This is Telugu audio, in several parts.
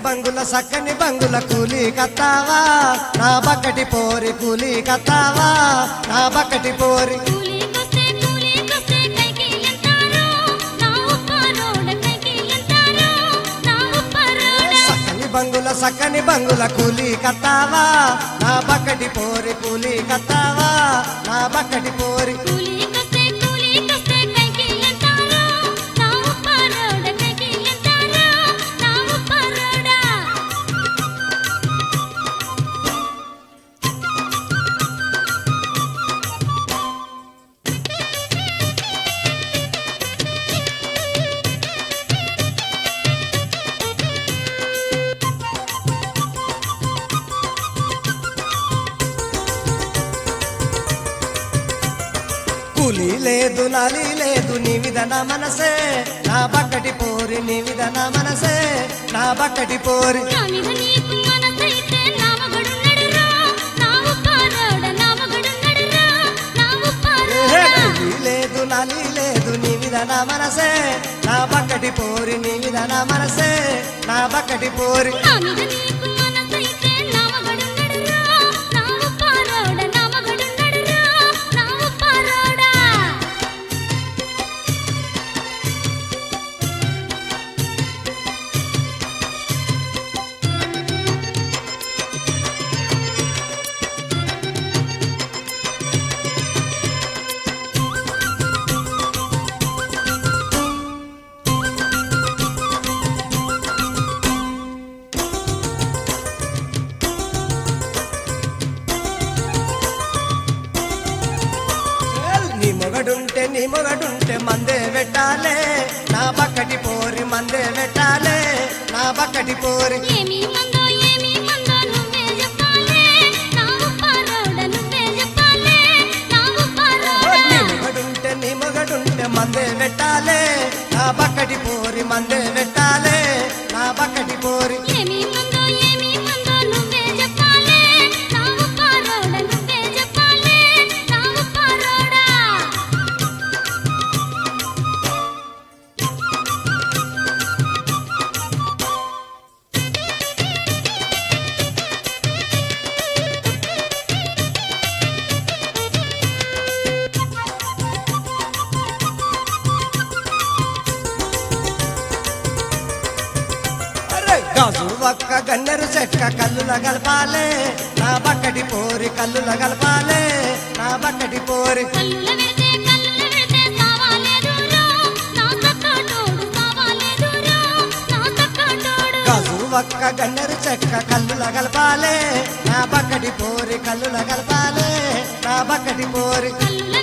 సక్కని బంగుల కూలి కత్తావా నా బక్కటి పోరి కూలి కత్తావా నా బక్కటి పోరి సక్కని బంగుల కూలి కత్తావా నా బక్కటి పోరి కూలి కత్తావా నా బక్కటి పోరి కూలి లేదు నాలి లేదు నీ విధన మనసే నా బక్కటి పోరి నీ విధన మనసే నా బక్కటి పోరి కూలి లేదు నాలి లేదు నీ విధన మనసే నా బక్కటి పోరి నీ విధన మనసే నా బక్కటి పోరి నీ మొగడుంటే మందే పెట్టాలే నా బక్కటి పోరి మందే పెట్టాలే నా బక్కటి పోరి నీ మొగడుంటే మందే పెట్టాలే నా బక్కటి పోరి మందే పెట్టాలే నా బక్కటి పోరి గాజు ఒక్క గన్నెరు చెక్క కల్లుల గలపాలే నా బక్కటి పోరి కల్లుల గలపాలే నా బక్కటి పోరి గాజు ఒక్క గన్నెరు చెక్క కల్లుల గలపాలే నా బక్కటి పోరి కల్లుల గలపాలే నా బక్కటి పోరి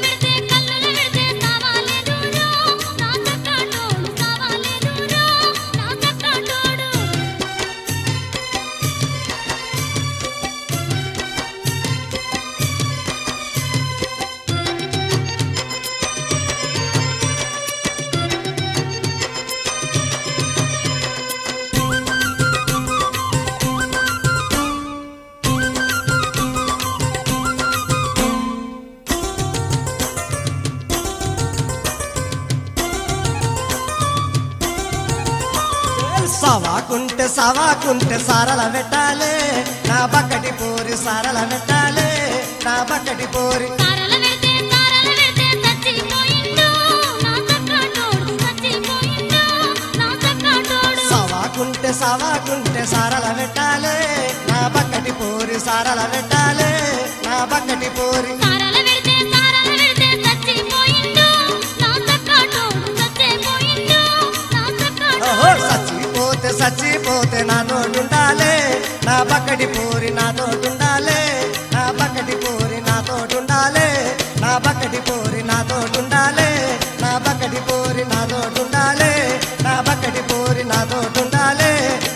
సావాకుంటే సారల పెట్టాలే నా బక్కటి పోరి సారల పెట్టాలే నా బక్కటి పోరి సావాకుంటే సారల పెట్టాలే నా బక్కటి పోరి సారల పెట్టాలే నా బక్కటి పోరి చచ్చిపోతే నా తోటుండాలే నా బక్కటి పోరి నా తోటుండాలే నా బక్కటి పోరి నా తోటుండాలే నా బక్కటి పోరి నా తోటుండాలే నా బక్కటి పోరి నా తోటుండాలే నా బక్కటి పోరి నా తోటుండాలే